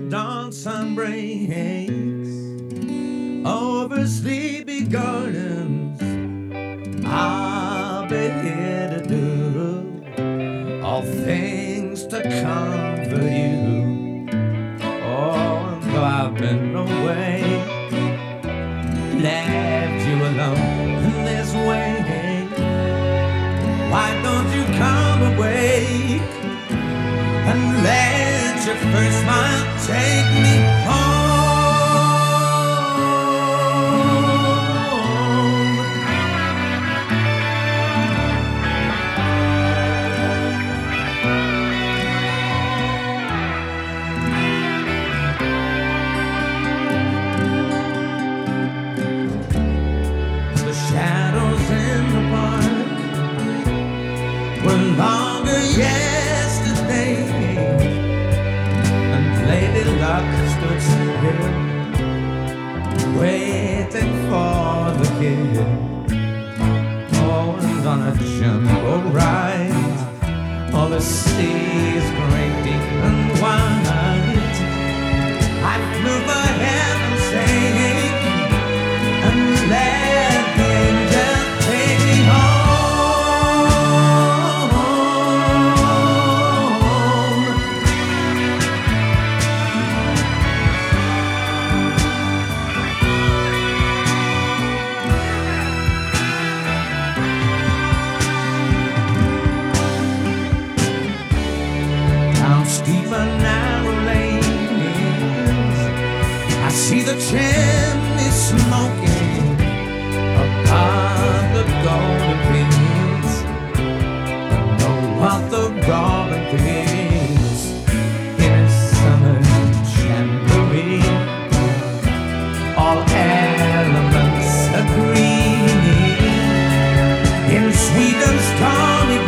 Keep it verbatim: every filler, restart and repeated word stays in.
dawn sun breaks over sleepy gardens. I'll be here to do all things to comfort you. Oh, though I've been away, left you alone in this way, why don't you come away and let your first smile take me home? The shadows in the park were longer yesterday, and Lady Luck stood still, waiting for the kid. Oh, and on a jumbo ride, all the seas great deep and wide, I flew for heaven's sake and let the angel take me home. Down steep and narrow lanes, I see the chimney smoking upon the golden fields. Know what the robin feels in a summer jamboree. All elements agree in sweet and stormy